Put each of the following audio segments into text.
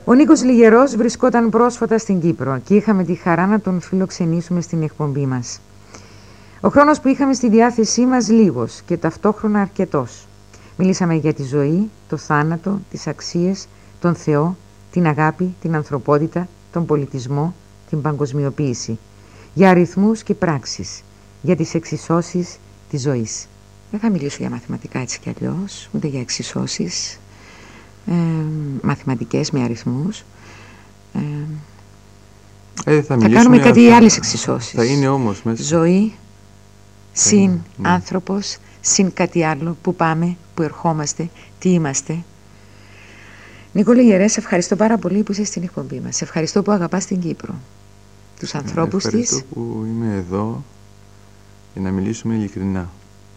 Ο Νίκος Λιγερός βρισκόταν πρόσφατα στην Κύπρο και είχαμε τη χαρά να τον φιλοξενήσουμε στην εκπομπή μας. Ο χρόνος που είχαμε στη διάθεσή μας λίγος και ταυτόχρονα αρκετός. Μιλήσαμε για τη ζωή, το θάνατο, τις αξίες, τον Θεό, την αγάπη, την ανθρωπότητα, τον πολιτισμό, την παγκοσμιοποίηση. Για αριθμούς και πράξεις, για τις εξισώσεις της ζωής. Δεν θα μιλήσω για μαθηματικά έτσι κι αλλιώς, ούτε για εξισώσεις μαθηματικές με αριθμούς. Θα κάνουμε κάτι άλλες εξισώσεις. Θα είναι όμως μέσα. Ζωή, συν άνθρωπος, συν κάτι άλλο, που πάμε, που ερχόμαστε, τι είμαστε. Νίκο Λιγερέ, σε ευχαριστώ πάρα πολύ που είσαι στην εκπομπή μας. Σε ευχαριστώ που αγαπάς την Κύπρο, τους ανθρώπους της. Ευχαριστώ που είμαι εδώ για να μιλήσουμε ειλικρινά.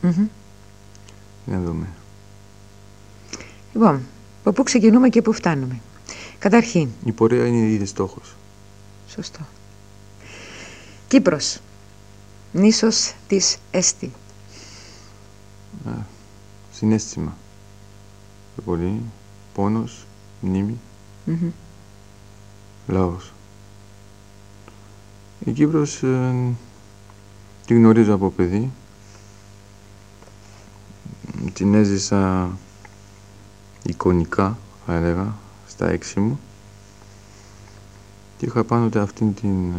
Να δούμε. Λοιπόν, από πού ξεκινούμε και πού φτάνουμε. Καταρχήν. Η πορεία είναι ήδη στόχος. Σωστό. Κύπρος. Νήσος της Έστη. Συναίσθημα. Πολύ. Πόνος. Μνήμη. Λαός. Η Κύπρος την γνωρίζω από παιδί. Την έζησα εικονικά, θα έλεγα, στα 6 μου. Και είχα πάντοτε αυτήν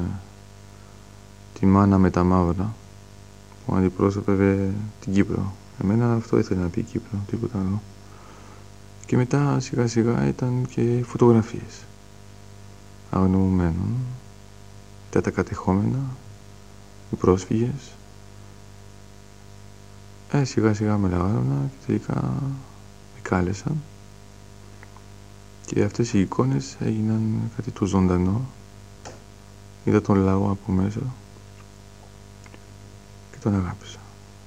τη μάνα με τα μαύρα που αντιπρόσωπευε την Κύπρο. Εμένα αυτό ήθελε να πει Κύπρο, τίποτα άλλο. Και μετά σιγά σιγά ήταν και φωτογραφίες αγνοωμένων, τα κατεχόμενα, οι πρόσφυγες. Σιγά σιγά με λαγάρωνα και τελικά με κάλεσαν. Και αυτές οι εικόνες έγιναν κάτι το ζωντανό. Είδα τον λαό από μέσα και τον αγάπησα.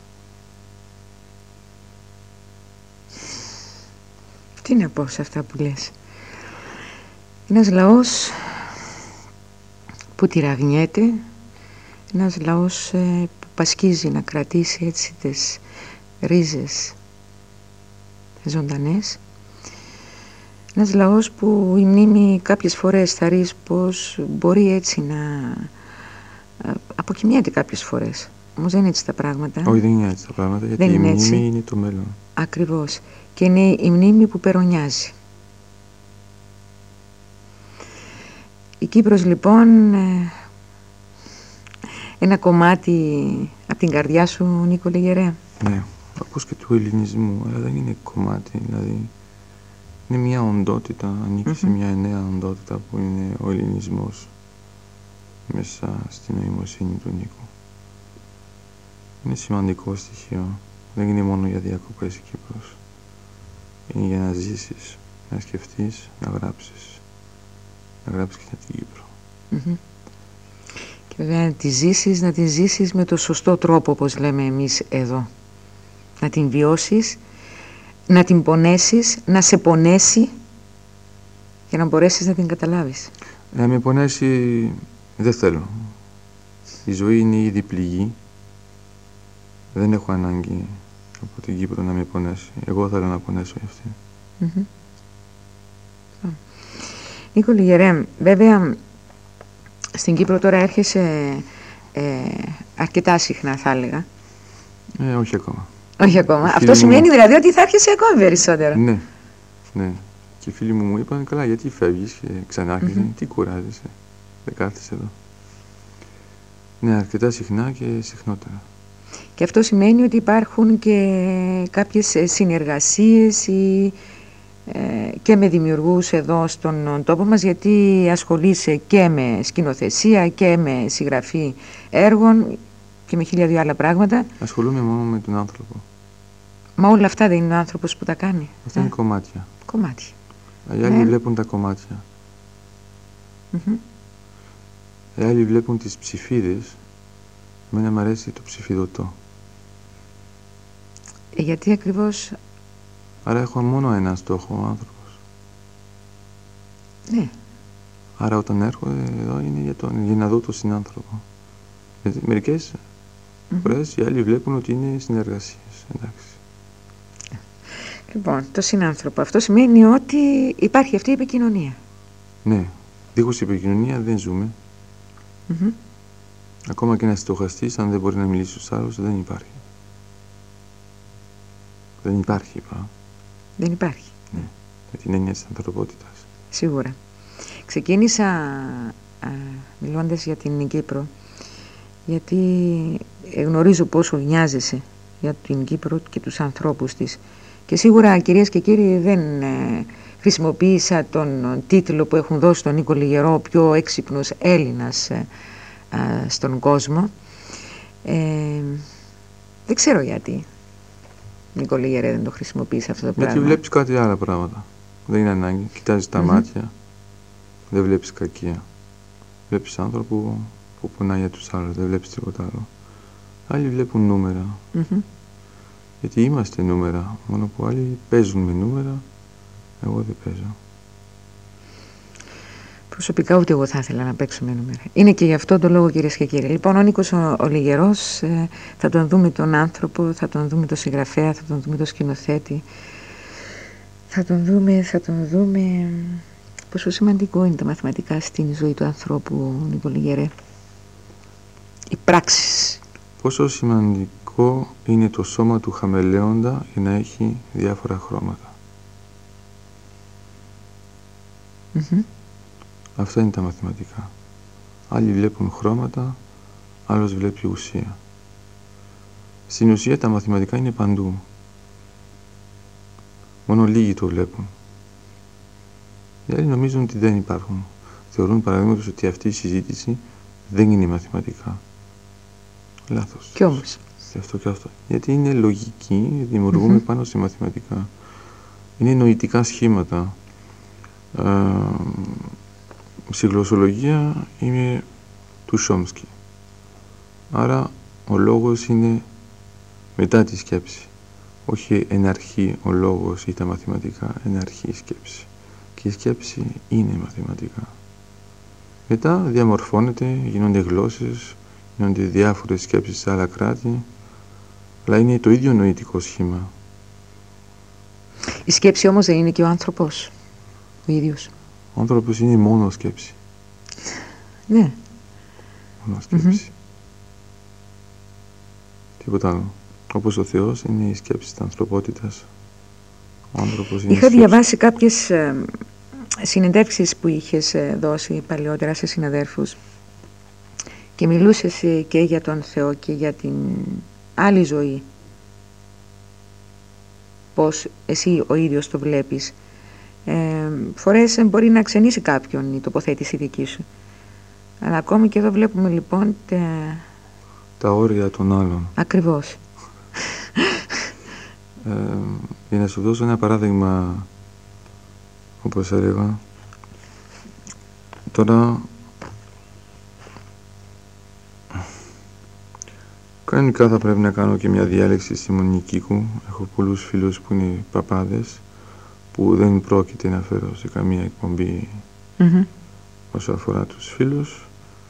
Τι να πω σε αυτά που λες. Ένας λαός που τυραγνιέται, ένας λαός που πασχίζει να κρατήσει έτσι τις ρίζες ζωντανές. Ένας λαός που η μνήμη κάποιες φορές θα ρίξει πως μπορεί έτσι να αποκοιμιέται κάποιες φορές. Όμως δεν είναι έτσι τα πράγματα. Όχι, δεν είναι έτσι τα πράγματα, γιατί η μνήμη είναι το μέλλον. Ακριβώς. Και είναι η μνήμη που περονιάζει. Η Κύπρος λοιπόν, ένα κομμάτι από την καρδιά σου, Νίκο Λιγερέ. Ναι, όπως και του ελληνισμού, αλλά δεν είναι κομμάτι, δηλαδή είναι μια οντότητα, ανήκει σε μια νέα οντότητα που είναι ο ελληνισμός μέσα στην νοημοσύνη του Νίκου. Είναι σημαντικό στοιχείο, δεν είναι μόνο για διακοπές η Κύπρος. Είναι για να ζήσεις, να σκεφτείς, να γράψεις. Να γράψεις και για την Κύπρο. Και βέβαια να τη ζήσεις με το σωστό τρόπο, όπως λέμε εμείς εδώ. Να την βιώσεις, να την πονέσεις, να σε πονέσει για να μπορέσεις να την καταλάβεις. Να με πονέσει δεν θέλω. Η ζωή είναι ήδη πληγή. Δεν έχω ανάγκη από την Κύπρο να με πονέσει. Εγώ θέλω να πονέσω για αυτή. Νίκο Λιγερέ, βέβαια στην Κύπρο τώρα έρχεσαι αρκετά συχνά, θα έλεγα. Όχι ακόμα. Όχι ακόμα. Αυτό σημαίνει δηλαδή ότι θα έρχεσαι ακόμη περισσότερο. Ναι, ναι. Και οι φίλοι μου είπαν, καλά, γιατί φεύγεις και ξανά έρχεσαι, τι κουράζεσαι, δεν κάθεσαι εδώ. Ναι, αρκετά συχνά και συχνότερα. Και αυτό σημαίνει ότι υπάρχουν και κάποιες συνεργασίες και με δημιουργούς εδώ στον τόπο μας, γιατί ασχολείσαι και με σκηνοθεσία και με συγγραφή έργων και με 1002 άλλα πράγματα. Ασχολούμαι μόνο με τον άνθρωπο. Μα όλα αυτά δεν είναι ο άνθρωπος που τα κάνει. Αυτά είναι κομμάτια. Κομμάτια. Οι άλλοι βλέπουν τα κομμάτια. Οι άλλοι βλέπουν τις ψηφίδες. Εμένα μου αρέσει το ψηφιδωτό. Γιατί ακριβώς... Άρα έχω μόνο ένα στόχο, ο άνθρωπος. Ναι. Άρα όταν έρχονται εδώ είναι για να δω τον συνάνθρωπο. Μερικές φορές οι άλλοι βλέπουν ότι είναι συνεργασίες. Εντάξει. Λοιπόν, το συνάνθρωπο. Αυτό σημαίνει ότι υπάρχει αυτή η επικοινωνία. Ναι, δίχως επικοινωνία δεν ζούμε. Ακόμα και ένα στοχαστής, αν δεν μπορεί να μιλήσει στους άλλους, δεν υπάρχει. Δεν υπάρχει, είπα. Δεν υπάρχει. Ναι, με την έννοια της ανθρωπότητας. Σίγουρα. Ξεκίνησα μιλώντας για την Κύπρο, γιατί γνωρίζω πόσο νοιάζεσαι για την Κύπρο και τους ανθρώπους της. Και σίγουρα, κυρίες και κύριοι, δεν χρησιμοποίησα τον τίτλο που έχουν δώσει τον Νίκο Λιγερό, ο πιο έξυπνος Έλληνας στον κόσμο. Δεν ξέρω γιατί, Νίκο Λιγερέ, δεν το χρησιμοποίησα αυτό το πράγμα. Γιατί βλέπεις κάτι άλλα πράγματα. Δεν είναι ανάγκη. Κοιτάζεις τα μάτια, δεν βλέπεις κακία. Βλέπεις άνθρωπο που πονάει για τους άλλους, δεν βλέπεις τίποτα άλλο. Άλλοι βλέπουν νούμερα. Γιατί είμαστε νούμερα, μόνο που άλλοι παίζουν με νούμερα, εγώ δεν παίζω. Προσωπικά ούτε εγώ θα ήθελα να παίξω με νούμερα. Είναι και γι' αυτό το λόγο, κυρίες και κύριοι. Λοιπόν, ο Νίκος ο Λιγερός, θα τον δούμε τον άνθρωπο, θα τον δούμε τον συγγραφέα, θα τον δούμε τον σκηνοθέτη. Θα τον δούμε πόσο σημαντικό είναι τα μαθηματικά στην ζωή του ανθρώπου, Νίκο Λιγερέ. Οι πράξεις. Πόσο σημαντικό είναι το σώμα του χαμελέοντα για να έχει διάφορα χρώματα. Αυτά είναι τα μαθηματικά. Άλλοι βλέπουν χρώματα, άλλος βλέπει ουσία. Στην ουσία τα μαθηματικά είναι παντού. Μόνο λίγοι το βλέπουν. Οι άλλοι νομίζουν ότι δεν υπάρχουν. Θεωρούν παραδείγματος ότι αυτή η συζήτηση δεν είναι μαθηματικά. Λάθος. Κι όμως. Και αυτό και αυτό. Γιατί είναι λογική, δημιουργούμε πάνω σε μαθηματικά. Είναι νοητικά σχήματα. Στη γλωσσολογία είναι του Σόμσκι. Άρα ο λόγος είναι μετά τη σκέψη. Όχι εν αρχή ο λόγος ή τα μαθηματικά, εν αρχή η σκέψη. Και η σκέψη είναι μαθηματικά. Μετά διαμορφώνεται, γίνονται γλώσσες, γίνονται διάφορες σκέψεις σε άλλα κράτη, αλλά είναι το ίδιο νοητικό σχήμα. Η σκέψη όμως δεν είναι και ο άνθρωπος, ο ίδιος. Ο άνθρωπος είναι μόνο σκέψη. Ναι. Μόνο σκέψη. Τίποτα άλλο. Όπως ο Θεός είναι η σκέψη της ανθρωπότητας. Ο άνθρωπος είναι Είχα διαβάσει κάποιες συνεντεύξεις που είχες δώσει παλαιότερα σε συναδέρφους και μιλούσες και για τον Θεό και για την άλλη ζωή. Πώς εσύ ο ίδιος το βλέπεις. Φορές μπορεί να ξενήσει κάποιον η τοποθέτηση δική σου. Αλλά ακόμη και εδώ βλέπουμε λοιπόν τα όρια των άλλων. Ακριβώς. Για να σου δώσω ένα παράδειγμα, όπως έλεγα, τώρα κανονικά θα πρέπει να κάνω και μια διάλεξη στη Μονικίκου. Έχω πολλούς φίλους που είναι παπάδες που δεν πρόκειται να φέρω σε καμία εκπομπή όσο αφορά τους φίλους.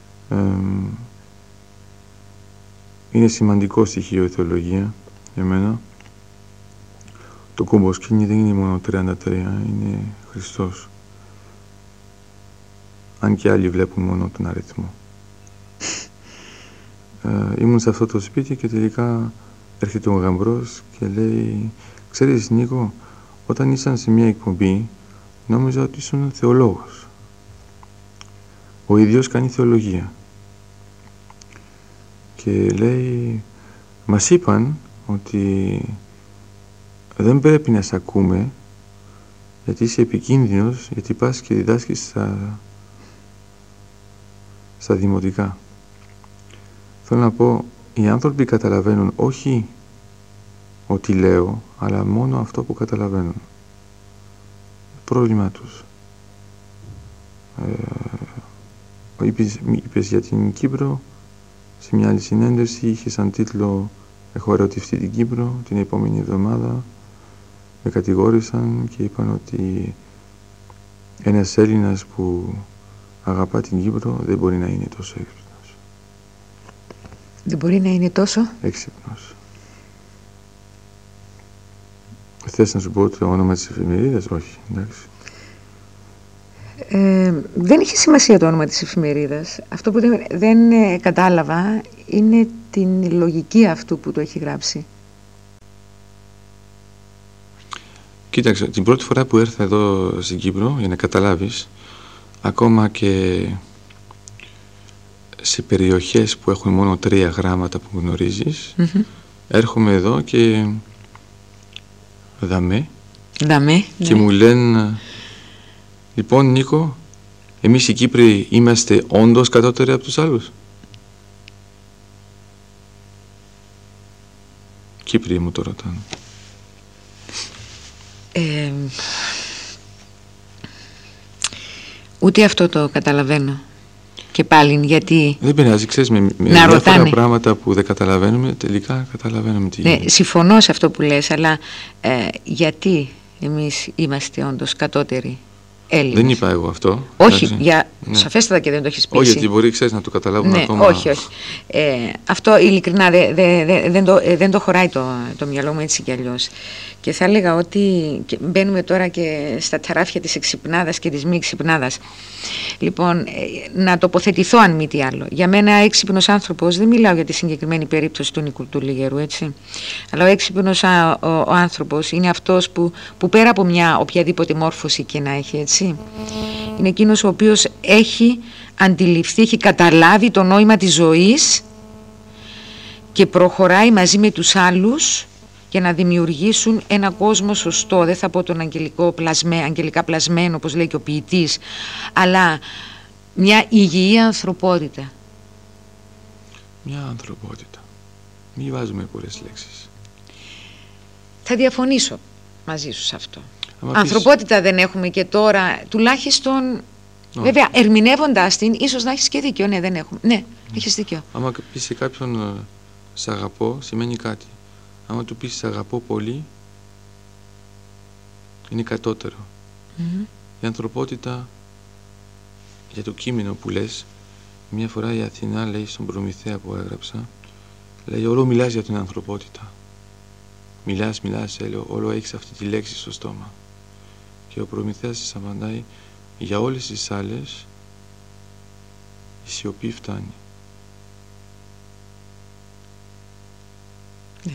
Είναι σημαντικό στοιχείο η θεολογία για μένα. Το κομποσκήνι δεν είναι μόνο 33, είναι Χριστός. Αν και άλλοι βλέπουν μόνο τον αριθμό. Ήμουν σε αυτό το σπίτι και τελικά έρχεται ο γαμπρός και λέει, ξέρεις Νίκο, όταν ήσαν σε μια εκπομπή νόμιζα ότι ήσουν θεολόγος. Ο ίδιος κάνει θεολογία. Και λέει, μας είπαν ότι δεν πρέπει να σε ακούμε γιατί είσαι επικίνδυνος, γιατί πας και διδάσκεις στα δημοτικά. Θέλω να πω, οι άνθρωποι καταλαβαίνουν όχι ό,τι λέω, αλλά μόνο αυτό που καταλαβαίνουν. Πρόβλημά τους. Είπες για την Κύπρο, σε μια άλλη συνέντευξη είχε σαν τίτλο «Έχω ερωτευτεί την Κύπρο», την επόμενη εβδομάδα με κατηγόρησαν και είπαν ότι ένας Έλληνας που αγαπά την Κύπρο δεν μπορεί να είναι τόσο έξυπνος. Δεν μπορεί να είναι τόσο έξυπνος. Θες να σου πω το όνομα της εφημερίδας? Όχι, εντάξει. Δεν είχε σημασία το όνομα της εφημερίδας. Αυτό που δεν κατάλαβα είναι την λογική αυτού που το έχει γράψει. Κοίταξε, την πρώτη φορά που ήρθα εδώ στην Κύπρο, για να καταλάβεις, ακόμα και σε περιοχές που έχουν μόνο 3 γράμματα που γνωρίζεις, έρχομαι εδώ και δαμέ και μου λένε, λοιπόν Νίκο, εμείς οι Κύπροι είμαστε όντως κατώτεροι από τους άλλους. Κύπροι μου το ρωτάνε. Ούτε αυτό το καταλαβαίνω. Και πάλι γιατί... Δεν πειράζει, ξέρεις, με διάφορα πράγματα που δεν καταλαβαίνουμε, τελικά καταλαβαίνουμε τι γίνεται. Συμφωνώ σε αυτό που λες, αλλά γιατί εμείς είμαστε όντως κατώτεροι Έλληνες? Δεν είπα εγώ αυτό. Όχι, σαφέστατα και δεν το έχεις πει. Όχι, γιατί μπορεί, ξέρεις, να το καταλάβουν ακόμα. Όχι. Αυτό ειλικρινά δεν το χωράει το μυαλό μου έτσι κι αλλιώς. Και θα έλεγα ότι μπαίνουμε τώρα και στα ταράφια της εξυπνάδας και της μη εξυπνάδας. Λοιπόν, να τοποθετηθώ αν μη τι άλλο. Για μένα έξυπνος άνθρωπος, δεν μιλάω για τη συγκεκριμένη περίπτωση του Νίκου του Λιγερού, έτσι. Αλλά ο έξυπνος ο άνθρωπος είναι αυτός που πέρα από μια οποιαδήποτε μόρφωση και να έχει, έτσι, είναι εκείνος ο οποίος έχει αντιληφθεί, έχει καταλάβει το νόημα της ζωής και προχωράει μαζί με τους άλλους για να δημιουργήσουν ένα κόσμο σωστό. Δεν θα πω τον αγγελικά πλασμένο, όπως λέει και ο ποιητής, αλλά μια υγιή ανθρωπότητα. Μια ανθρωπότητα. Μη βάζουμε πολλές λέξεις. Θα διαφωνήσω μαζί σου σε αυτό. Ανθρωπότητα δεν έχουμε και τώρα, τουλάχιστον, βέβαια, ερμηνεύοντας την, ίσως να έχεις και δίκιο. Ναι, δεν έχουμε. Ναι, έχεις δίκιο. Άμα πεις σε κάποιον «σ' αγαπώ», σημαίνει κάτι. Άμα του πεις «σ' αγαπώ πολύ», είναι κατώτερο. Η ανθρωπότητα, για το κείμενο που λες, μια φορά η Αθηνά λέει στον Προμηθέα που έγραψα, λέει «όλο μιλάς για την ανθρωπότητα». Μιλάς, όλο έχεις αυτή τη λέξη στο στόμα. Και ο Προμηθέας της απαντάει, για όλες τις άλλες η σιωπή φτάνει. Ναι.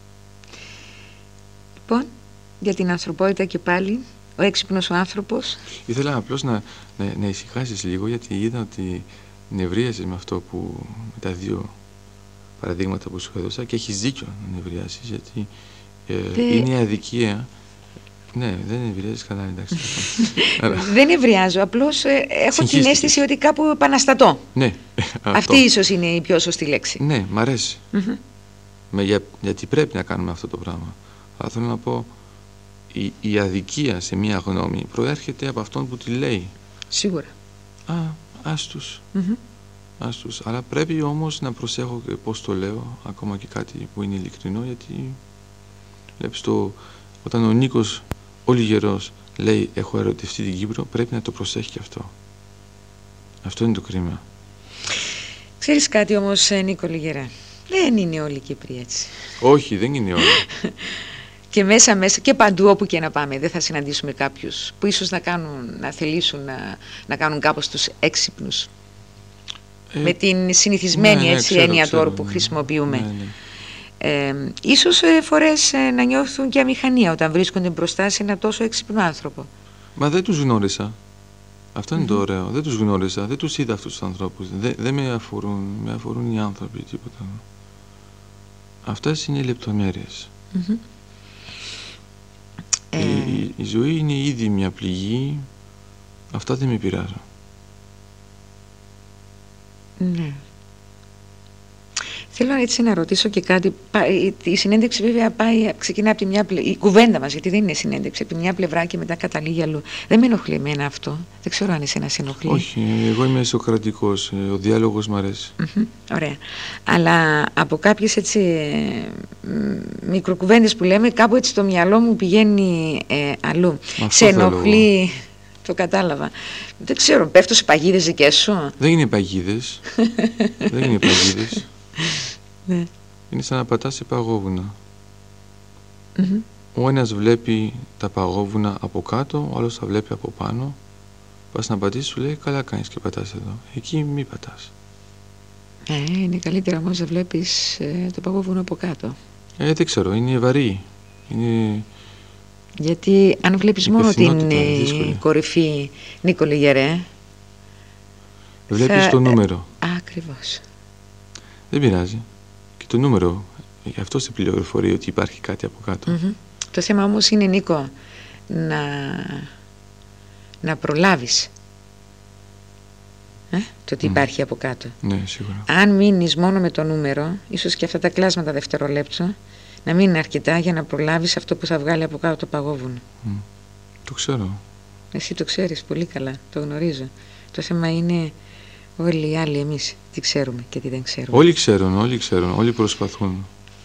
Λοιπόν, για την ανθρωπότητα και πάλι, ο έξυπνος ο άνθρωπος. Ήθελα απλώς να ησυχάσεις λίγο, γιατί είδα ότι νευρίαζες με αυτό με τα 2 παραδείγματα που σου έδωσα, και έχεις δίκιο να νευριάσεις, γιατί είναι αδικία. Ναι, δεν νευριάζεις καλά, εντάξει. Δεν νευριάζω, απλώς έχω την αίσθηση ότι κάπου επαναστατώ. Ναι. Αυτή ίσως είναι η πιο σωστή λέξη. Ναι, μ' αρέσει. Γιατί πρέπει να κάνουμε αυτό το πράγμα. Αλλά θέλω να πω, η αδικία σε μία γνώμη προέρχεται από αυτόν που τη λέει. Σίγουρα. Άστους. Άστους. Αλλά πρέπει όμως να προσέχω και πώς το λέω, ακόμα και κάτι που είναι ειλικρινό, γιατί βλέπεις όταν ο Νίκος ο Λιγερός λέει «έχω ερωτευτεί την Κύπρο», πρέπει να το προσέχει και αυτό. Αυτό είναι το κρίμα. Ξέρεις κάτι όμως, Νίκο Λιγερά, δεν είναι όλοι οι Κύπροι έτσι. Όχι, δεν είναι όλοι. Και μέσα και παντού όπου και να πάμε δεν θα συναντήσουμε κάποιους που ίσως να θελήσουν να κάνουν κάπως τους έξυπνους. Με την συνηθισμένη έννοια του όρου που χρησιμοποιούμε. Ίσως φορές να νιώθουν και αμηχανία όταν βρίσκονται μπροστά σε ένα τόσο έξυπνο άνθρωπο. Μα δεν τους γνώρισα. Αυτό είναι το ωραίο. Δεν τους γνώρισα, δεν τους είδα αυτούς τους ανθρώπους. Δεν με αφορούν. Με αφορούν οι άνθρωποι, τίποτα. Αυτές είναι οι λεπτομέρειες. Η ζωή είναι ήδη μια πληγή. Αυτά δεν με πειράζουν. Ναι. Θέλω έτσι να ρωτήσω και κάτι. Η συνέντευξη βέβαια ξεκινά από τη μια πλευρά, η κουβέντα μας, γιατί δεν είναι συνέντευξη, από τη μια πλευρά και μετά καταλήγει αλλού. Δεν με ενοχλεί εμένα αυτό. Δεν ξέρω αν εσένα σε ενοχλεί. Όχι, εγώ είμαι σοκρατικός. Ο διάλογος μου αρέσει. Ωραία. Αλλά από κάποιες έτσι μικροκουβέντες που λέμε, κάπου έτσι το μυαλό μου πηγαίνει αλλού. Σε ενοχλεί. Το κατάλαβα. Δεν ξέρω, πέφτω σε παγίδες δικές σου. Δεν είναι παγίδες. Δεν είναι παγίδες. Ναι. Είναι σαν να πατάς σε παγόβουνα. Ο ένας βλέπει τα παγόβουνα από κάτω, ο άλλος τα βλέπει από πάνω Πας να πατήσεις, σου λέει καλά κάνεις και πατάς εδώ. Εκεί μη πατάς. Είναι καλύτερα όμως να βλέπεις το παγόβουνο από κάτω. Δεν ξέρω, είναι βαρύ. Είναι... Γιατί αν βλέπεις μόνο την κορυφή, Νίκο Λιγερέ, βλέπεις το νούμερο. Ακριβώς. Δεν πειράζει. Και το νούμερο, γι' αυτό σε πληροφορεί ότι υπάρχει κάτι από κάτω. Το θέμα όμως είναι, Νίκο, να προλάβεις το ότι υπάρχει από κάτω. Ναι, σίγουρα. Αν μείνεις μόνο με το νούμερο, ίσως και αυτά τα κλάσματα δευτερολέπτου, να μην είναι αρκετά για να προλάβεις αυτό που θα βγάλει από κάτω το παγόβουνο. Το ξέρω. Εσύ το ξέρεις πολύ καλά, το γνωρίζω. Το θέμα είναι όλοι οι άλλοι εμείς τι ξέρουμε και τι δεν ξέρουμε. Όλοι ξέρουν, όλοι προσπαθούν.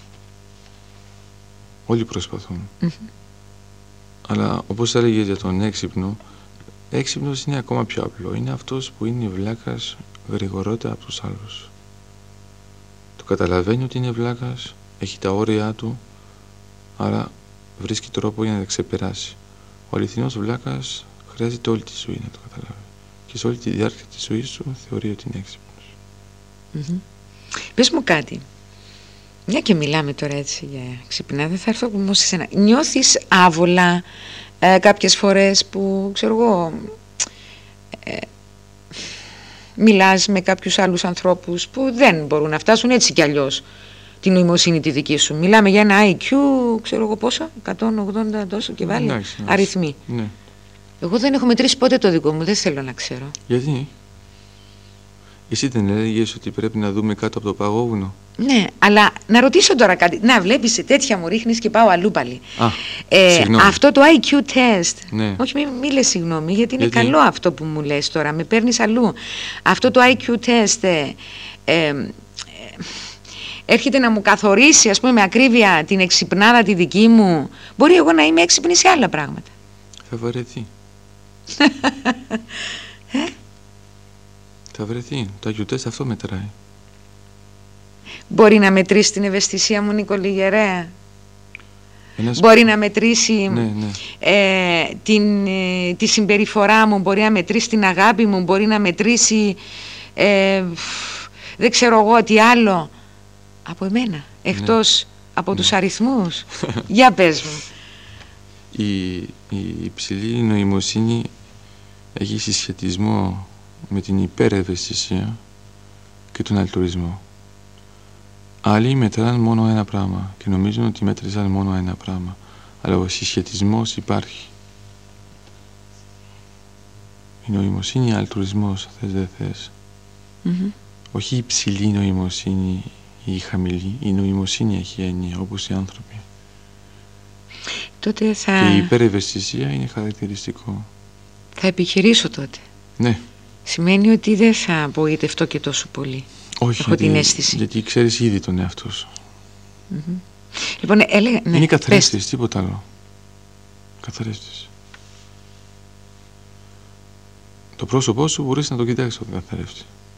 Όλοι προσπαθούν. Αλλά όπως έλεγε για τον έξυπνο, έξυπνος είναι ακόμα πιο απλό. Είναι αυτός που είναι βλάκας γρηγορότερα από τους άλλους. Το καταλαβαίνει ότι είναι βλάκας, έχει τα όρια του, άρα βρίσκει τρόπο για να τα ξεπεράσει. Ο αληθινός βλάκας χρειάζεται όλη τη ζωή να το καταλάβει. Και σε όλη τη διάρκεια της ζωής σου θεωρεί ότι είναι έξυπνος. Πες μου κάτι. Μια και μιλάμε τώρα έτσι για ξυπνάδα, θα έρθω όμως σε σένα. Νιώθεις άβολα κάποιες φορές που, ξέρω εγώ, μιλάς με κάποιους άλλους ανθρώπους που δεν μπορούν να φτάσουν έτσι κι αλλιώς την νοημοσύνη τη δική σου? Μιλάμε για ένα IQ, ξέρω εγώ πόσο, 180 τόσο και βάλει αριθμοί. Ναι. Εγώ δεν έχω μετρήσει ποτέ το δικό μου, δεν θέλω να ξέρω. Γιατί? Εσύ δεν έλεγες ότι πρέπει να δούμε κάτω από το παγόβουνο? Ναι, αλλά να ρωτήσω τώρα κάτι. Να, βλέπεις, τέτοια μου ρίχνεις και πάω αλλού πάλι. Αυτό το IQ test. Ναι. Όχι, μη λες συγγνώμη, γιατί είναι καλό αυτό που μου λες τώρα. Με παίρνεις αλλού. Αυτό το IQ test έρχεται να μου καθορίσει, ας πούμε, με ακρίβεια την εξυπνάδα τη δική μου. Μπορεί εγώ να είμαι έξυπνη σε άλλα πράγματα. Θα βαρεθεί. Θα βρεθεί. Το IQ test αυτό μετράει. Μπορεί να μετρήσει την ευαισθησία μου, Νίκο Λιγερέα? Μπορεί να μετρήσει τη συμπεριφορά μου, μπορεί να μετρήσει την αγάπη μου, μπορεί να μετρήσει δεν ξέρω εγώ τι άλλο από εμένα, εκτός από τους αριθμούς. Για πες μου. Η υψηλή νοημοσύνη έχει συσχετισμό με την υπερευαισθησία και τον αλτρουισμό. Άλλοι μετράνε μόνο ένα πράγμα και νομίζουν ότι μέτρησαν μόνο ένα πράγμα, αλλά ο συσχετισμός υπάρχει. Η νοημοσύνη, ο αλτρουισμός, θες δεν θες. Όχι η υψηλή νοημοσύνη ή η χαμηλή, η νοημοσύνη έχει έννοια όπως οι άνθρωποι. Τότε θα... Και η υπερευαισθησία είναι χαρακτηριστικό. Θα επιχειρήσω τότε. Ναι. Σημαίνει ότι δεν θα απογοητευτώ και τόσο πολύ. Όχι, έχω την αίσθηση. Γιατί ξέρεις ήδη τον εαυτό σου. Λοιπόν, έλεγα... Ναι, είναι καθρέφτης, τίποτα άλλο. Καθρέφτης. Το πρόσωπό σου μπορείς να το κοιτάξεις τον καθρέφτη.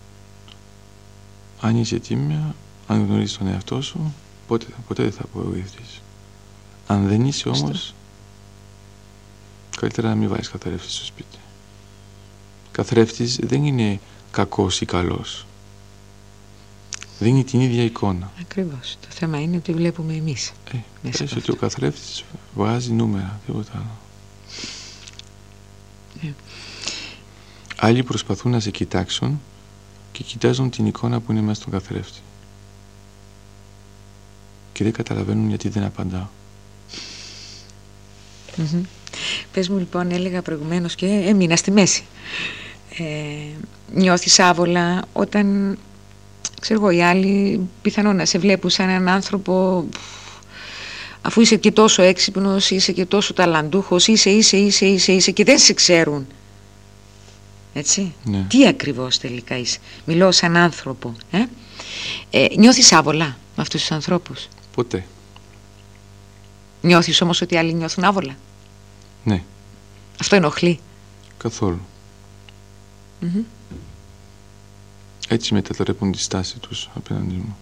Αν είσαι τίμια, αν γνωρίζεις τον εαυτό σου, ποτέ δεν θα απογοητευτείς. Αν δεν είσαι όμως, καλύτερα να μην βάλεις καθρέφτη στο σπίτι. Καθρέφτης δεν είναι κακός ή καλός. Δίνει την ίδια εικόνα. Ακριβώς. Το θέμα είναι ότι βλέπουμε εμείς. Ξέρεις ότι ο καθρέφτης βγάζει νούμερα, τίποτα άλλο. Άλλοι προσπαθούν να σε κοιτάξουν και κοιτάζουν την εικόνα που είναι μέσα στον καθρέφτη. Και δεν καταλαβαίνουν γιατί δεν απαντάω. Πες μου λοιπόν, έλεγα προηγουμένως και έμεινα στη μέση. Νιώθεις άβολα όταν, ξέρω εγώ, οι άλλοι πιθανόν να σε βλέπουν σαν έναν άνθρωπο, αφού είσαι και τόσο έξυπνος, είσαι και τόσο ταλαντούχος, είσαι και δεν σε ξέρουν. Έτσι. Ναι. Τι ακριβώς τελικά είσαι? Μιλώ σαν άνθρωπο. Νιώθεις άβολα με αυτούς τους ανθρώπους? Ποτέ. Νιώθεις όμως ότι άλλοι νιώθουν άβολα? Ναι. Αυτό ενοχλεί? Καθόλου. Έτσι μετατρέπουν τη στάση τους απέναντι μου.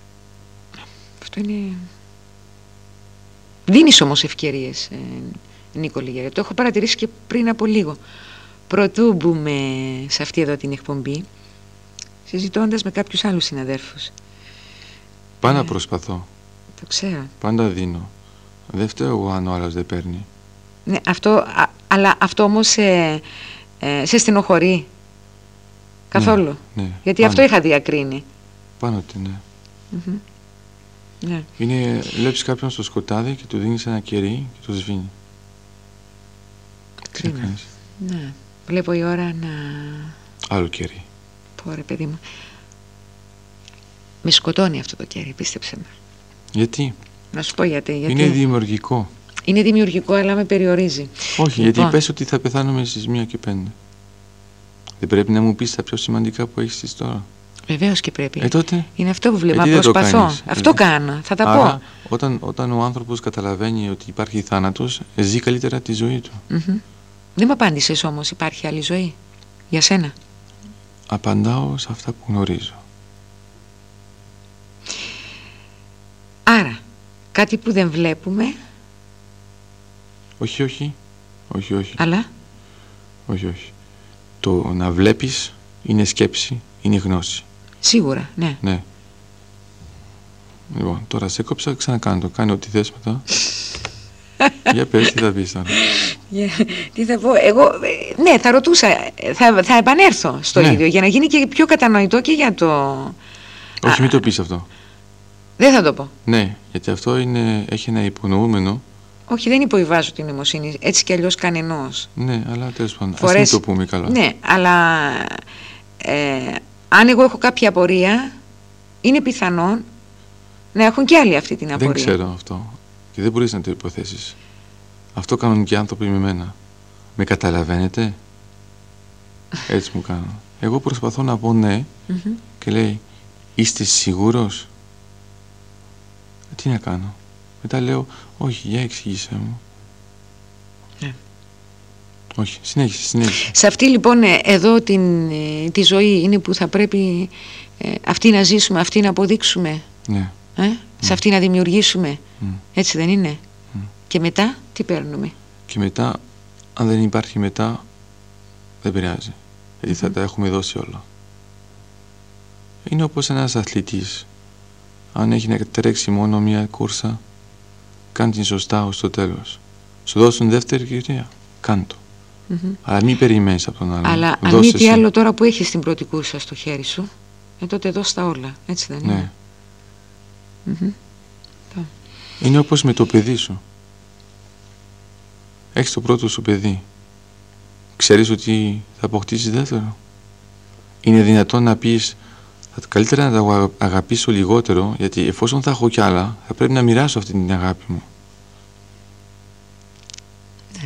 Αυτό είναι... Δίνεις όμως ευκαιρίες, Νίκο Λιγερέ. Το έχω παρατηρήσει και πριν από λίγο. Πρωτού μπούμε σε αυτή εδώ την εκπομπή, συζητώντας με κάποιους άλλους συναδέρφους. Πάντα προσπαθώ. Το ξέρω. Πάντα δίνω. Δεν φταίω εγώ αν ο άλλος δεν παίρνει. Ναι, αλλά αυτό όμως σε στενοχωρεί καθόλου. Ναι, γιατί πάνω. Αυτό είχα διακρίνει. Πάνω ότι ναι. Ναι. Είναι, βλέπεις κάποιον στο σκοτάδι και του δίνεις ένα κερί και το σβήνει. Κρίμα. Ναι. Βλέπω η ώρα να... Άλλο κερί. Πω ρε παιδί μου. Με σκοτώνει αυτό το κερί, πίστεψε με. Γιατί? Να σου πω γιατί. Είναι δημιουργικό. Είναι δημιουργικό, αλλά με περιορίζει. Όχι, λοιπόν, γιατί πες ότι θα πεθάνουμε στις 1:05. Δεν πρέπει να μου πεις τα πιο σημαντικά που έχεις στις τώρα. Βεβαίως και πρέπει. Τότε, είναι αυτό που βλέπω. Προσπαθώ. Αυτό κάνω. Θα τα άρα, πω. Όταν ο άνθρωπος καταλαβαίνει ότι υπάρχει θάνατος, ζει καλύτερα τη ζωή του. Δεν μου απάντησες όμως, υπάρχει άλλη ζωή για σένα? Απαντάω σε αυτά που γνωρίζω. Άρα, κάτι που δεν βλέπουμε. Όχι. Αλλά? Όχι. Το να βλέπεις είναι σκέψη, είναι γνώση. Σίγουρα, ναι. Ναι. Λοιπόν, τώρα σε κόψα, ξανακάνω το. Κάνε ό,τι θες μετά. Για πες, τι θα πεις τώρα. Τι θα πω, εγώ, ναι, θα ρωτούσα, θα επανέλθω στο ίδιο, για να γίνει και πιο κατανοητό και για το... Όχι, μην το πεις αυτό. Δεν θα το πω. Ναι, γιατί αυτό έχει ένα υπονοούμενο. Όχι, δεν υποβιβάζω την νοημοσύνη, έτσι κι αλλιώς κανενός. Ναι, αλλά τέλος πάντων, ας μην το πούμε καλά. Ναι, αλλά αν εγώ έχω κάποια απορία, είναι πιθανόν να έχουν και άλλοι αυτή την απορία. Δεν ξέρω αυτό και δεν μπορείς να το υποθέσεις. Αυτό κάνουν και άνθρωποι με μένα. Με καταλαβαίνετε? Έτσι μου κάνουν. Εγώ προσπαθώ να πω ναι και λέει, είστε σίγουρος? Τι να κάνω? Μετά λέω, όχι, για εξήγησέ μου. Ναι. Όχι, συνέχισε. Σε αυτή λοιπόν εδώ τη ζωή είναι που θα πρέπει αυτή να ζήσουμε, αυτή να αποδείξουμε. Ναι. Σε αυτή να δημιουργήσουμε. Έτσι δεν είναι? Και μετά τι παίρνουμε? Και μετά, αν δεν υπάρχει μετά, δεν πειράζει. Γιατί θα τα έχουμε δώσει όλα. Είναι όπως ένας αθλητής. Αν έχει να τρέξει μόνο μία κούρσα, κάνει την σωστά ως το τέλος. Σου δώσουν δεύτερη κυρία, κάν' το. Αλλά μην περιμένεις από τον άλλο. Αλλά αν μη τι άλλο, τώρα που έχεις την πρώτη κούρσα στο χέρι σου, τότε δώσ' τα όλα. Έτσι δεν είναι? Ναι. Είναι όπως με το παιδί σου. Έχεις το πρώτο σου παιδί. Ξέρεις ότι θα αποκτήσεις δεύτερο? Είναι δυνατόν να πεις, καλύτερα να τα αγαπήσω λιγότερο, γιατί εφόσον θα έχω κι άλλα, θα πρέπει να μοιράσω αυτή την αγάπη μου. Ναι.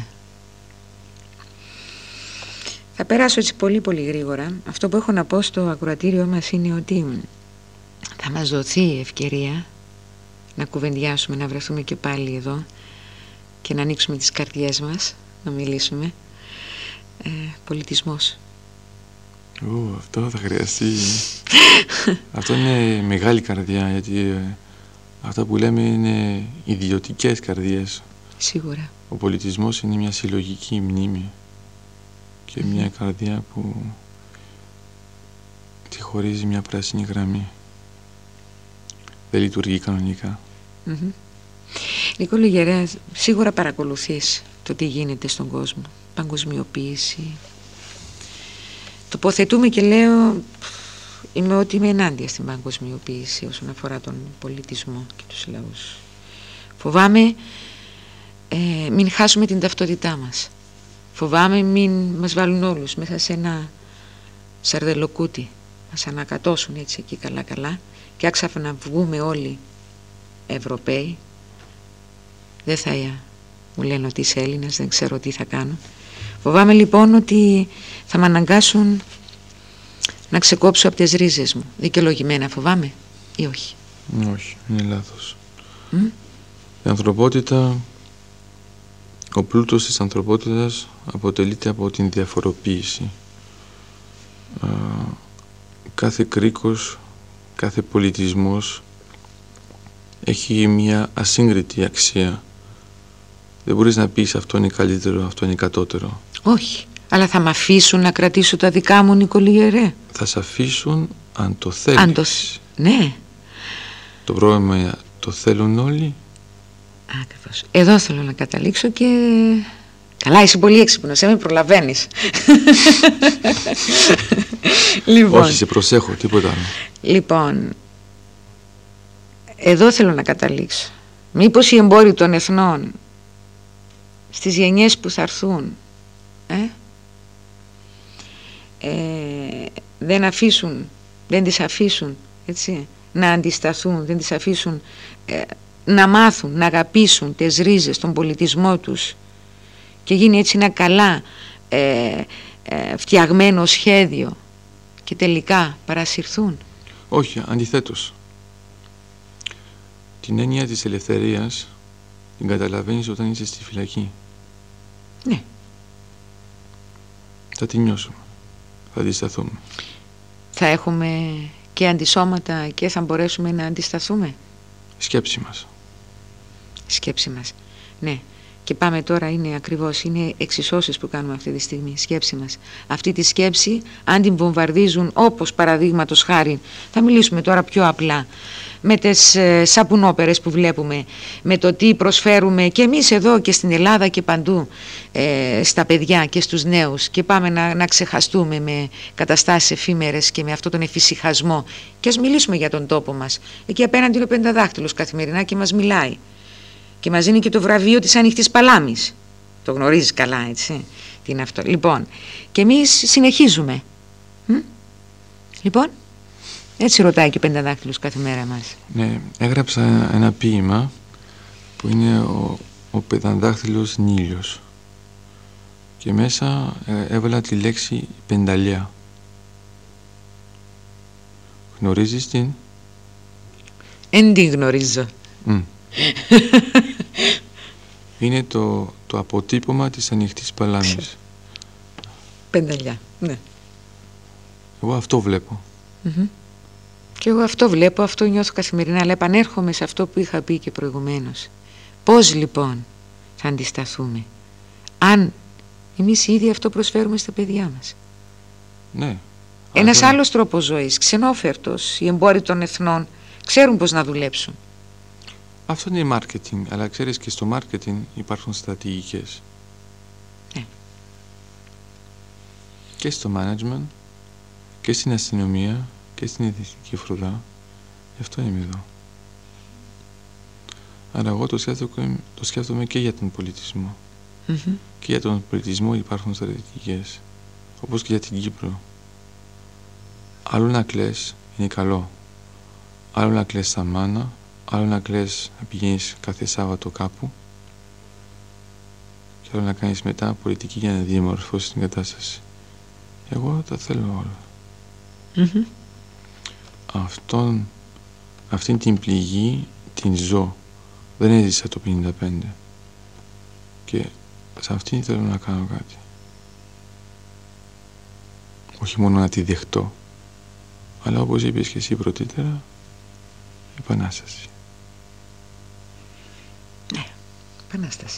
Θα περάσω έτσι πολύ γρήγορα. Αυτό που έχω να πω στο ακροατήριό μας είναι ότι θα μας δοθεί η ευκαιρία να κουβεντιάσουμε, να βρεθούμε και πάλι εδώ και να ανοίξουμε τις καρδιές μας, να μιλήσουμε. Πολιτισμός. Αυτό θα χρειαστεί. Αυτό είναι μεγάλη καρδιά, γιατί αυτά που λέμε είναι ιδιωτικές καρδιές. Σίγουρα. Ο πολιτισμός είναι μια συλλογική μνήμη και μια καρδιά που τη χωρίζει μια πράσινη γραμμή. Δεν λειτουργεί κανονικά. Νίκο Λιγερέ, σίγουρα παρακολουθείς το τι γίνεται στον κόσμο. Παγκοσμιοποίηση. Τοποθετούμε και λέω, είμαι ενάντια στην παγκοσμιοποίηση όσον αφορά τον πολιτισμό και τους λαούς. Φοβάμαι μην χάσουμε την ταυτότητά μας. Φοβάμαι μην μας βάλουν όλους μέσα σε ένα σαρδελοκούτι, μας ανακατώσουν έτσι εκεί καλά και άξαφνα να βγούμε όλοι Ευρωπαίοι. Δεν θα μου λένε ότι είσαι Έλληνας, δεν ξέρω τι θα κάνω. Φοβάμαι λοιπόν ότι θα με αναγκάσουν να ξεκόψω από τις ρίζες μου. Δικαιολογημένα φοβάμαι ή όχι? Όχι, είναι λάθος. Η ανθρωπότητα, ο πλούτος της ανθρωπότητας αποτελείται από την διαφοροποίηση. Κάθε κρίκος, κάθε πολιτισμός έχει μια ασύγκριτη αξία Δεν μπορείς να πεις αυτό είναι καλύτερο, αυτό είναι κατώτερο. Όχι, αλλά θα με αφήσουν να κρατήσω τα δικά μου, Νικολιερέ? Θα σε αφήσουν αν το θέλεις. Ναι. Το πρόβλημα είναι το θέλουν όλοι. Ακριβώς. Εδώ θέλω να καταλήξω και... Καλά, είσαι πολύ έξυπνος, με προλαβαίνεις. Λοιπόν, όχι, σε προσέχω, τίποτα άλλο. Λοιπόν, εδώ θέλω να καταλήξω. Μήπως οι εμπόροι των εθνών στις γενιές που θα έρθουν δεν τις αφήσουν έτσι, να αντισταθούν, δεν τις αφήσουν να μάθουν, να αγαπήσουν τις ρίζες, τον πολιτισμό τους και γίνει έτσι ένα καλά φτιαγμένο σχέδιο και τελικά παρασυρθούν. Όχι, αντιθέτως. Την έννοια της ελευθερίας την καταλαβαίνεις όταν είσαι στη φυλακή. Ναι. Θα τη νιώσουμε. Θα αντισταθούμε. Θα έχουμε και αντισώματα και θα μπορέσουμε να αντισταθούμε. Σκέψη μας. Σκέψη μας. Ναι. Και πάμε τώρα, είναι εξισώσεις που κάνουμε αυτή τη στιγμή, σκέψη μας. Αυτή τη σκέψη, αν την βομβαρδίζουν όπως παραδείγματος χάρη, θα μιλήσουμε τώρα πιο απλά, με τις σαπουνόπερες που βλέπουμε, με το τι προσφέρουμε και εμείς εδώ και στην Ελλάδα και παντού στα παιδιά και στους νέους και πάμε να ξεχαστούμε με καταστάσεις εφήμερες και με αυτόν τον εφησυχασμό και ας μιλήσουμε για τον τόπο μας. Εκεί απέναντι είναι ο Πενταδάχτυλος καθημερινά και μας μιλάει. Και μας δίνει και το βραβείο της Ανοιχτής Παλάμης. Το γνωρίζεις καλά, έτσι. Τι είναι αυτό. Λοιπόν, και εμείς συνεχίζουμε. Λοιπόν, έτσι ρωτάει και ο Πενταδάχτυλος κάθε μέρα μας. Ναι, έγραψα ένα ποίημα που είναι ο Πενταδάχτυλος Νήλιος. Και μέσα έβαλα τη λέξη πενταλιά. Γνωρίζεις την? Εν την γνωρίζω. Είναι το αποτύπωμα της Ανοιχτής Παλάμης. Πενταλιά, ναι. Εγώ αυτό βλέπω. Και εγώ αυτό βλέπω, αυτό νιώθω καθημερινά, αλλά επανέρχομαι σε αυτό που είχα πει και προηγουμένως. Πώς λοιπόν θα αντισταθούμε αν εμείς ήδη αυτό προσφέρουμε στα παιδιά μας? Ναι. Ένας άλλος τρόπος ζωής, ξενόφερτος, οι εμπόροι των εθνών ξέρουν πώς να δουλέψουν. Αυτό είναι marketing, αλλά ξέρεις και στο marketing υπάρχουν στρατηγικές. Ναι. Και στο management, και στην αστυνομία, και στην εθνική φρουρά. Γι' αυτό είμαι εδώ. Άρα εγώ το σκέφτομαι και για τον πολιτισμό. Και για τον πολιτισμό υπάρχουν στρατηγικές, όπως και για την Κύπρο. Άλλο να κλαις είναι καλό. Άλλο να κλαις στα μάνα, άλλο να κλαις να πηγαίνεις κάθε Σάββατο κάπου και άλλο να κάνεις μετά πολιτική για να διαμορφώσεις την κατάσταση. Εγώ τα θέλω όλα. Αυτήν την πληγή την ζω. Δεν έζησα το 55 και σε αυτήν θέλω να κάνω κάτι. Όχι μόνο να τη δεχτώ, αλλά όπως είπες και εσύ πρωτήτερα, επανάσταση. Ναι, επανάσταση.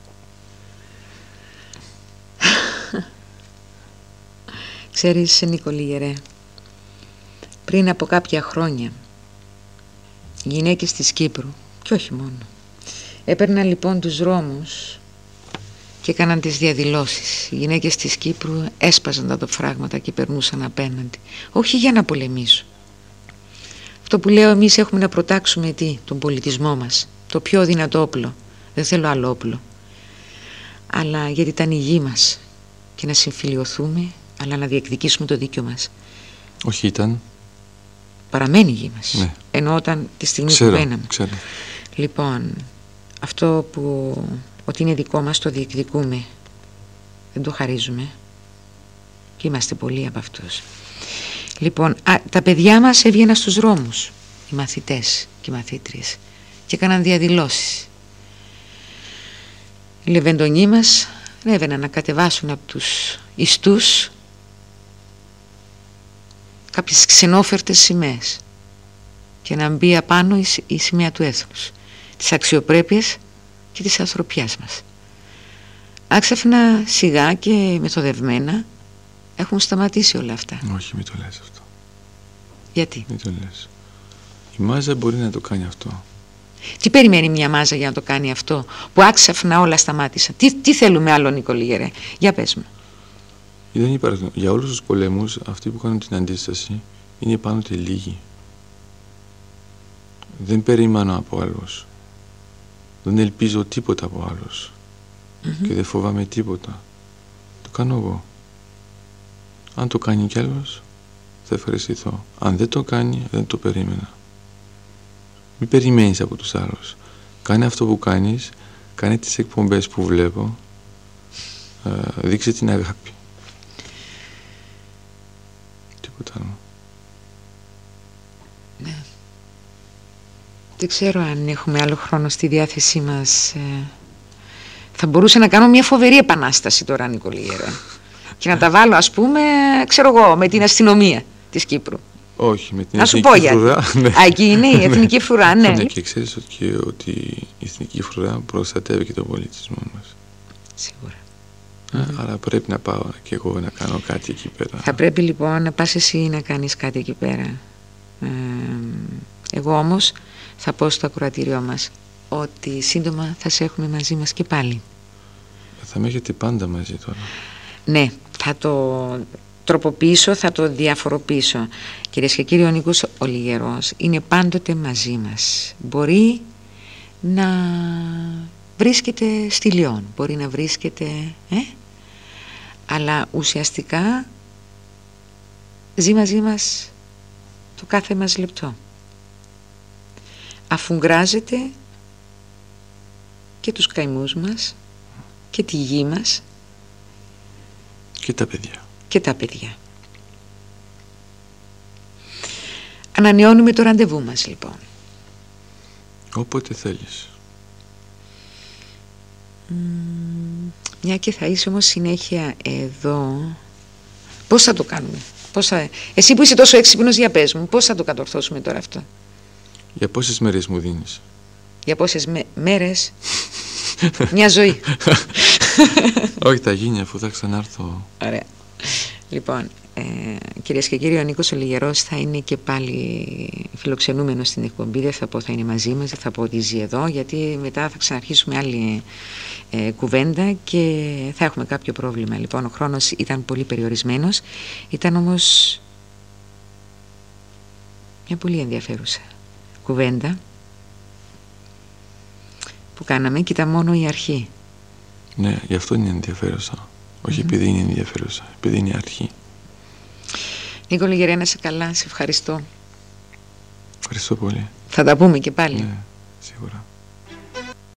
Ξέρεις, Νικολιερέ, πριν από κάποια χρόνια οι γυναίκες της Κύπρου, και όχι μόνο, έπαιρναν λοιπόν τους δρόμους και έκαναν τις διαδηλώσεις. Οι γυναίκες της Κύπρου έσπαζαν τα φράγματα και περνούσαν απέναντι, όχι για να πολεμήσουν. Αυτό που λέω, εμείς έχουμε να προτάξουμε τον πολιτισμό μας, το πιο δυνατό όπλο. Δεν θέλω άλλο όπλο, αλλά γιατί ήταν η γη μας και να συμφιλιωθούμε, αλλά να διεκδικήσουμε το δίκιο μας. Όχι ήταν. Παραμένει η γη μας. Ναι. Ενώ όταν τη στιγμή που μπαίναμε. Ξέρω. Λοιπόν, αυτό ότι είναι δικό μας το διεκδικούμε. Δεν το χαρίζουμε. Και είμαστε πολλοί από αυτούς. Λοιπόν, τα παιδιά μας έβγαιναν στους δρόμους, οι μαθητές και οι μαθήτριες, και έκαναν διαδηλώσεις. Οι λεβεντονοί μας έβαιναν να κατεβάσουν από τους ιστούς κάποιες ξενόφερτες σημαίες και να μπει απάνω η σημαία του έθνους, της αξιοπρέπειας και της ανθρωπιάς μας. άξαφνα, σιγά και μεθοδευμένα έχουν σταματήσει όλα αυτά. Όχι, μην το λες αυτό. Γιατί? Μην το λες. Η μάζα μπορεί να το κάνει αυτό. Τι περιμένει μια μάζα για να το κάνει αυτό, που άξαφνα όλα σταμάτησαν? Τι θέλουμε άλλο, Νίκο Λιγερέ? Για πες μου. Δεν υπάρχουν. Για όλους τους πολέμους, αυτοί που κάνουν την αντίσταση είναι πάντοτε λίγοι. Δεν περιμένω από άλλους. Δεν ελπίζω τίποτα από άλλους. Και δεν φοβάμαι τίποτα. Το κάνω εγώ. Αν το κάνει κι άλλος, θα ευχαριστηθώ. Αν δεν το κάνει, δεν το περίμενα. Μην περιμένεις από τους άλλους. Κάνε αυτό που κάνεις, κάνε τις εκπομπές που βλέπω, δείξε την αγάπη. Τίποτα άλλο. Ναι. Δεν ξέρω αν έχουμε άλλο χρόνο στη διάθεσή μας. Θα μπορούσα να κάνω μια φοβερή επανάσταση τώρα, Νίκο Λιγερέ, και να τα βάλω, ας πούμε, ξέρω εγώ, με την αστυνομία της Κύπρου. Όχι, με την να σου εθνική πω φρουρά. Ναι. Α, εκεί είναι η εθνική φρουρά, ναι. Ναι, και ξέρεις ότι η εθνική φρουρά προστατεύει και τον πολιτισμό μας. Σίγουρα. Άρα πρέπει να πάω και εγώ να κάνω κάτι εκεί πέρα. Θα πρέπει λοιπόν να πας εσύ να κάνεις κάτι εκεί πέρα. Εγώ όμως θα πω στο ακροατήριό μας ότι σύντομα θα σε έχουμε μαζί μας και πάλι. Θα με έχετε πάντα μαζί τώρα. Ναι, θα το τροποποιήσω, θα το διαφοροποιήσω. Κυρίες και κύριοι, ο Νίκος ο Λιγερός είναι πάντοτε μαζί μας. Μπορεί να βρίσκεται στη Λιόν, μπορεί να βρίσκεται, αλλά ουσιαστικά ζει μαζί μας το κάθε μας λεπτό. Αφουγκράζεται και τους καημούς μας και τη γη μας και τα παιδιά. Και τα παιδιά. Ανανεώνουμε το ραντεβού μας λοιπόν. Όποτε θέλεις. Μια και θα είσαι όμως συνέχεια εδώ, πώς θα το κάνουμε? Εσύ που είσαι τόσο έξυπνος, για πες μου, πώς θα το κατορθώσουμε τώρα αυτό? Για πόσες μέρες μου δίνεις? Για πόσες μέρες? Μια ζωή. Όχι, θα γίνει αφού θα ξανάρθω. Ωραία. Λοιπόν, κυρίες και κύριοι, ο Νίκος ο Λιγερός θα είναι και πάλι φιλοξενούμενος στην εκπομπή. Δεν θα πω θα είναι μαζί μας, δεν θα πω ότι ζει εδώ, γιατί μετά θα ξαναρχίσουμε άλλη κουβέντα και θα έχουμε κάποιο πρόβλημα. Λοιπόν, ο χρόνος ήταν πολύ περιορισμένος, ήταν όμως μια πολύ ενδιαφέρουσα κουβέντα που κάναμε και ήταν μόνο η αρχή. Ναι, γι' αυτό είναι ενδιαφέρουσα. Όχι επειδή είναι ενδιαφέρουσα, επειδή είναι η αρχή. Νίκο Λιγερέ, να είσαι καλά, σε ευχαριστώ. Ευχαριστώ πολύ. Θα τα πούμε και πάλι. Ναι, σίγουρα.